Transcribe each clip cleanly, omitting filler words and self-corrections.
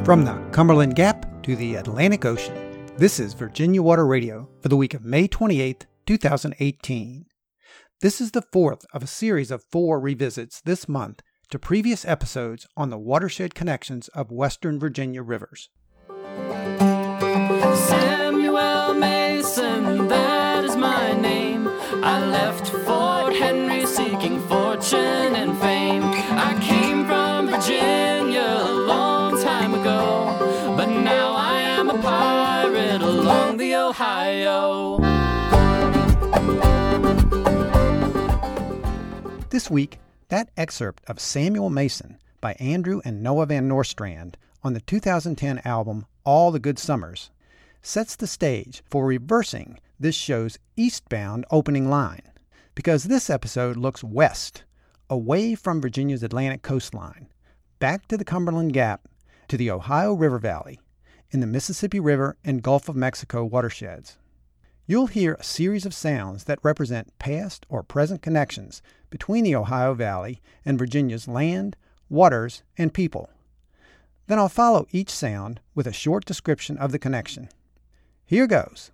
From the Cumberland Gap to the Atlantic Ocean, this is Virginia Water Radio for the week of May 28, 2018. This is the fourth of a series of 4 revisits this month to previous episodes on the watershed connections of Western Virginia rivers. Samuel Mason, that is my name. I left Fort Henry seeking fortune and fame. I came from Virginia a long time ago, but now I am a pirate along the Ohio. This week, that excerpt of Samuel Mason by Andrew and Noah Van Nostrand on the 2010 album All the Good Summers sets the stage for reversing this show's eastbound opening line, because this episode looks west, away from Virginia's Atlantic coastline, back to the Cumberland Gap, to the Ohio River Valley, in the Mississippi River and Gulf of Mexico watersheds. You'll hear a series of sounds that represent past or present connections between the Ohio Valley and Virginia's land, waters, and people. Then I'll follow each sound with a short description of the connection. Here goes.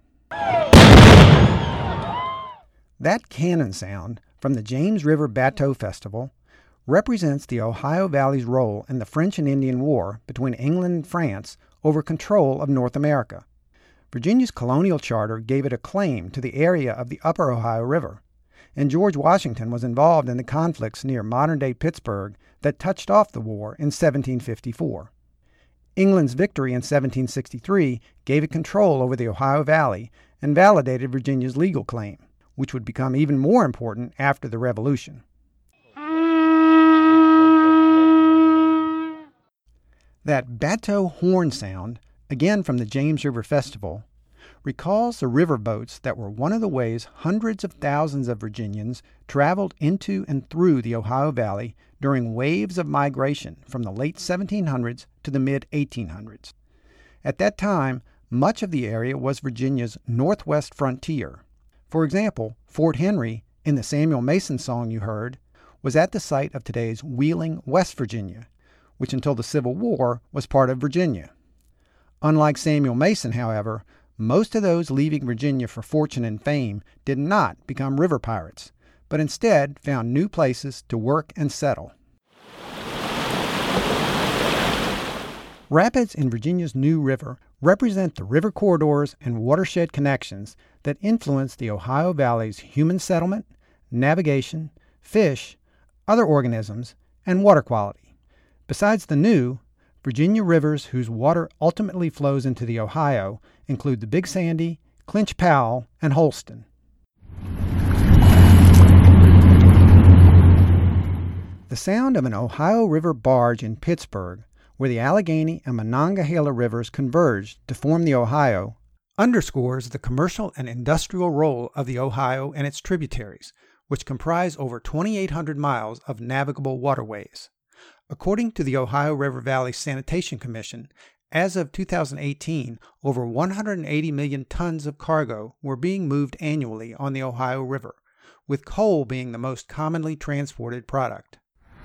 That cannon sound from the James River Bateau Festival represents the Ohio Valley's role in the French and Indian War between England and France over control of North America. Virginia's colonial charter gave it a claim to the area of the upper Ohio River, and George Washington was involved in the conflicts near modern-day Pittsburgh that touched off the war in 1754. England's victory in 1763 gave it control over the Ohio Valley and validated Virginia's legal claim, which would become even more important after the Revolution. That Bateau horn sound, again from the James River Festival, recalls the river boats that were one of the ways hundreds of thousands of Virginians traveled into and through the Ohio Valley during waves of migration from the late 1700s to the mid-1800s. At that time, much of the area was Virginia's northwest frontier. For example, Fort Henry, in the Samuel Mason song you heard, was at the site of today's Wheeling, West Virginia, which until the Civil War was part of Virginia. Unlike Samuel Mason, however, most of those leaving Virginia for fortune and fame did not become river pirates, but instead found new places to work and settle. Rapids in Virginia's New River represent the river corridors and watershed connections that influence the Ohio Valley's human settlement, navigation, fish, other organisms, and water quality. Besides the new, Virginia rivers whose water ultimately flows into the Ohio include the Big Sandy, Clinch Powell, and Holston. The sound of an Ohio River barge in Pittsburgh, where the Allegheny and Monongahela rivers converged to form the Ohio, underscores the commercial and industrial role of the Ohio and its tributaries, which comprise over 2,800 miles of navigable waterways. According to the Ohio River Valley Sanitation Commission, as of 2018, over 180 million tons of cargo were being moved annually on the Ohio River, with coal being the most commonly transported product.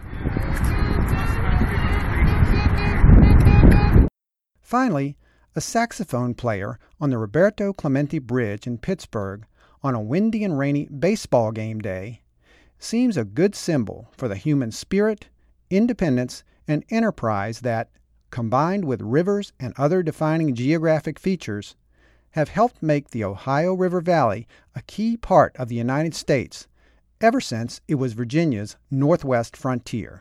Finally, a saxophone player on the Roberto Clemente Bridge in Pittsburgh on a windy and rainy baseball game day seems a good symbol for the human spirit, independence, and enterprise that, combined with rivers and other defining geographic features, have helped make the Ohio River Valley a key part of the United States ever since it was Virginia's northwest frontier.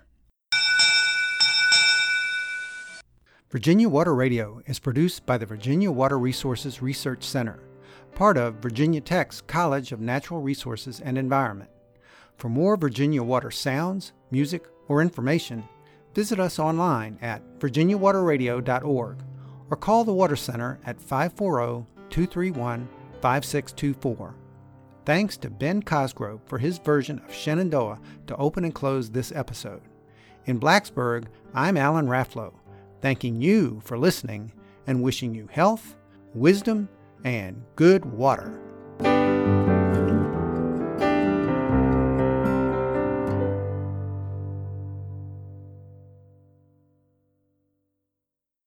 Virginia Water Radio is produced by the Virginia Water Resources Research Center, part of Virginia Tech's College of Natural Resources and Environment. For more Virginia water sounds, music, or information, visit us online at virginiawaterradio.org or call the Water Center at 540-231-5624. Thanks to Ben Cosgrove for his version of Shenandoah to open and close this episode. In Blacksburg, I'm Alan Rafflow, thanking you for listening and wishing you health, wisdom, and good water.